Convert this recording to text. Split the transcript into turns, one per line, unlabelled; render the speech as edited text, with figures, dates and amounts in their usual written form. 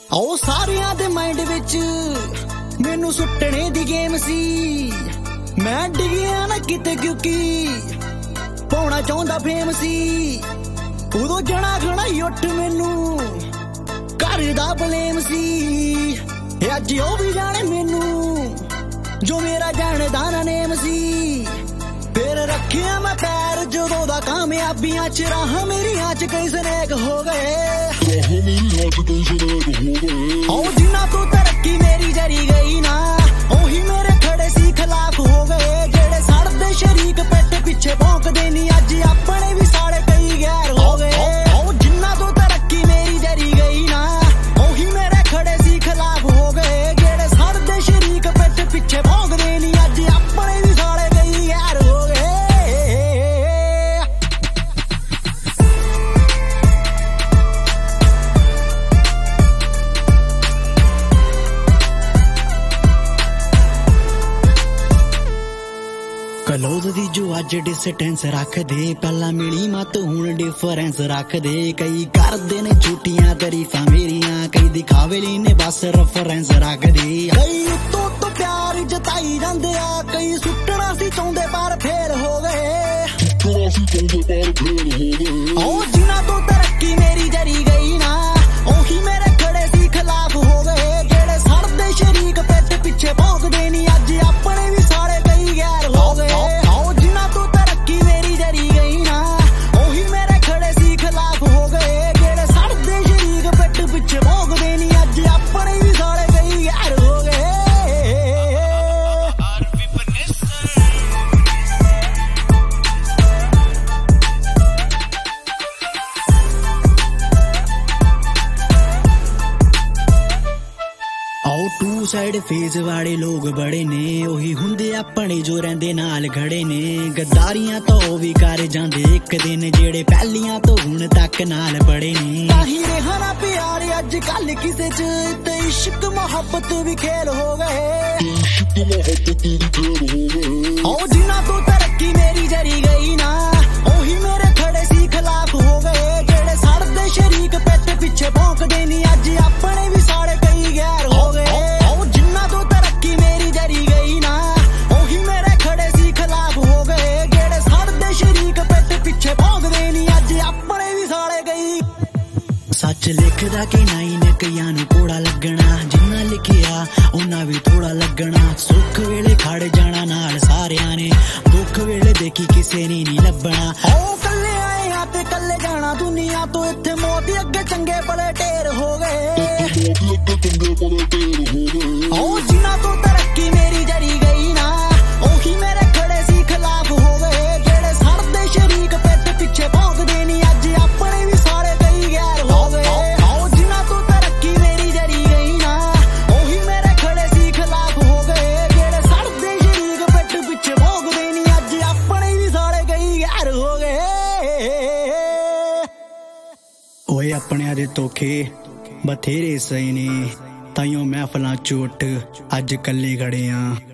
ਉਹ ਸਾਰਿਆਂ ਦੇ ਮਾਈਂਡ ਵਿੱਚ ਮੈਨੂੰ ਸੁੱਟਣੇ ਦੀ ਗੇਮ ਸੀ। ਮੈਂ ਡਿੱਗਿਆ ਨਾ ਕਿਤੇ ਕਿਉਂਕਿ ਪਾਉਣਾ ਚਾਹੁੰਦਾ ਫੇਮ ਸੀ। ਉਦੋਂ ਜਣਾ ਖਣਾ ਉੱਠ ਮੈਨੂੰ ਘਰ ਦਾ ਬਲੇਮ ਸੀ। ਅੱਜ ਉਹ ਵੀ ਜਾਣੇ ਮੈਨੂੰ ਜੋ ਮੇਰਾ ਜਾਣਦਾ ਨਾ ਨੇਮ ਸੀ। ਫਿਰ ਰੱਖਿਆ ਮੈਂ ਪੈਰ ਜਦੋਂ ਦਾ ਕਾਮਯਾਬੀਆਂ ਚ ਰਾਹ ਮੇਰੀਆਂ ਚ ਕਈ ਸਨੇਕ ਹੋ ਗਏ। ਉਹ ਜਿੰਨਾ ਤੋਂ ਤਰੱਕੀ ਮੇਰੀ ਜਰੀ ਗਈ ਨਾ ਉਹੀ ਮੇਰੇ ਖੜੇ ਸੀ ਖਿਲਾਫ ਹੋ ਗਏ। ਜਿਹੜੇ ਸੜਦੇ ਸ਼ਰੀਕ ਪਿੱਠ ਪਿੱਛੇ ਭੌਂਕਦੇ ਨੀ ਅੱਜ ਆਪਣੇ ਵੀ ਸਾਲੇ ਕਈ ਗੈਰ ਹੋ ਗਏ। ਉਹ ਜਿੰਨਾ ਤੋਂ ਤਰੱਕੀ ਮੇਰੀ ਜਰੀ ਗਈ ਨਾ ਉਹੀ ਮੇਰੇ ਖੜੇ ਸੀ ਖਿਲਾਫ ਹੋ ਗਏ। ਜਿਹੜੇ ਸੜਦੇ ਸ਼ਰੀਕ ਪਿੱਠ ਪਿੱਛੇ ਭੌਂਕਦੇ ਨੀ ਅੱਜ ਆਪਣੇ ਵੀ ਸਾਲੇ ਕਈ ਗੈਰ ਹੋ ਗਏ। ਕਲੋਜ਼ ਦੀ ਜੋ ਅੱਜ ਡਿਸਟੈਂਸ ਰੱਖਦੇ ਪਹਿਲਾਂ ਮਿਲੀ ਮਤ ਹੁਣ ਡਿਫਰੈਂਸ ਰੱਖਦੇ। ਕਈ ਕਰਦੇ ਨੇ ਝੂਠੀਆਂ ਤਾਰੀਫਾਂ ਮੇਰੀਆਂ ਕਈ ਦਿਖਾਵੇ ਲਈ ਨੇ ਬਸ ਰੈਫਰੈਂਸ ਰੱਖਦੇ। ਕਈ ਉੱਤੋਂ ਤੋਂ ਪਿਆਰ ਜਤਾਈ ਜਾਂਦੇ ਆ ਕਈ ਸੁੱਟਣਾ ਸੀ ਚਾਹੁੰਦੇ ਪਰ ਫੇਰ ਹੋ ਗਏ। ਉਹ ਜਿਨ੍ਹਾਂ ਤੋਂ ਤਰੱਕੀ ਮੇਰੀ ਜਰੀ ਗਈ ਨਾ ਉਹੀ ਮੇਰੇ ਖੜੇ ਸੀ ਖਿਲਾਫ ਹੋ ਗਏ। ਜਿਹੜੇ ਸੜਦੇ ਸ਼ਰੀਕ ਪਿੱਠ ਪਿੱਛੇ ਭੌਂਕਦੇ ਨੀ ਅੱਜ ਆਪਣੇ ਵੀ ਸਾਲੇ ਕਈ ਗੈਰ ਹੋ ਗਏ। ਟੂ ਸਾਈਡ ਫੇਸ ਵਾਲੇ ਲੋਕ ਬੜੇ ਨੇ ਉਹੀ ਹੁੰਦੇ ਆਪਣੇ ਜੋ ਰਹਿੰਦੇ ਨਾਲ ਖੜੇ ਨੇ। ਗੱਦਾਰੀਆਂ ਤੋਂ ਉਹ ਵੀ ਕਰ ਜਾਂਦੇ ਇੱਕ ਦਿਨ ਜਿਹੜੇ ਪਹਿਲੀਆਂ ਤੋਂ ਹੁਣ ਤੱਕ ਨਾਲ ਬੜੇ ਨੇ। ਤਾਹੀਂ ਰਿਹਾ ਨਾ ਪਿਆਰ ਅੱਜ ਕੱਲ ਕਿਸੇ ਚ ਤੇ ਇਸ਼ਕ ਮੁਹੱਬਤ ਵੀ ਖੇਲ ਹੋ ਗਏ। ਉਹ ਜਿਨ੍ਹਾਂ ਤੋਂ ਤਰੱਕੀ ਮੇਰੀ ਜਰੀ ਗਈ ਨਾ ਉਹੀ ਮੇਰੇ ਖੜੇ ਸੀ ਖਿਲਾਫ ਹੋ ਗਏ। ਜਿਹੜੇ ਸੜਦੇ ਸ਼ਰੀਕ ਪਿੱਠ ਪਿੱਛੇ ਭੌਂਕਦੇ ਨੀ ਅੱਜ ਆਪਣੇ ਵੀ ਸਾਲੇ ਕਈ ਗੈਰ ਹੋ ਗਏ। ਸੱਚ ਲਿਖਦਾ ਕਿ ਨਹੀਂ ਨੇ ਕਈਆਂ ਨੂੰ ਕੋੜਾ ਲੱਗਣਾ ਜਿੰਨਾ ਲਿਖਿਆ ਉਹਨਾਂ ਵੀ ਥੋੜਾ ਲੱਗਣਾ। ਸੁੱਖ ਵੇਲੇ ਖੜ ਜਾਣਾ ਨਾਲ ਸਾਰਿਆਂ ਨੇ ਦੁੱਖ ਵੇਲੇ ਦੇਖੀ ਕਿਸੇ ਨੇ ਨਹੀਂ ਲੱਭਣਾ। ਉਹ ਕੱਲੇ ਆਏ ਆ ਤੇ ਕੱਲੇ ਜਾਣਾ ਦੁਨੀਆ ਤੋਂ ਇੱਥੇ ਮੌਤ ਅੱਗੇ ਚੰਗੇ ਬੜੇ ਢੇਰ ਹੋ ਗਏ। ਉਹ ਜਿਨ੍ਹਾਂ ਤੋਂ ਤਰੱਕੀ ਮੇਰੀ ਜਰੀ ਗਈ ਨਾ ਉਹੀ ਮੇਰੇ ਖੜੇ ਸੀ ਖਿਲਾਫ ਹੋ ਗਏ। ਜਿਹੜੇ ਸੜਦੇ ਸ਼ਰੀਕ ਪਿੱਠ ਪਿੱਛੇ ਭੌਂਕਦੇ ਨੀ ਅੱਜ ਆਪਣੇ ਵੀ ਸਾਰੇ ਕਈ ਗੈਰ ਹੋ ਗਏ। ਓਏ ਆਪਣਿਆਂ ਦੇ ਧੋਖੇ ਬਥੇਰੇ ਸਹੀ ਨੇ ਤਾਈਓ ਮਹਿਫਲਾਂ ਚ ਉੱਠ ਅੱਜ ਕੱਲੇ ਖੜੇ ਆਂ।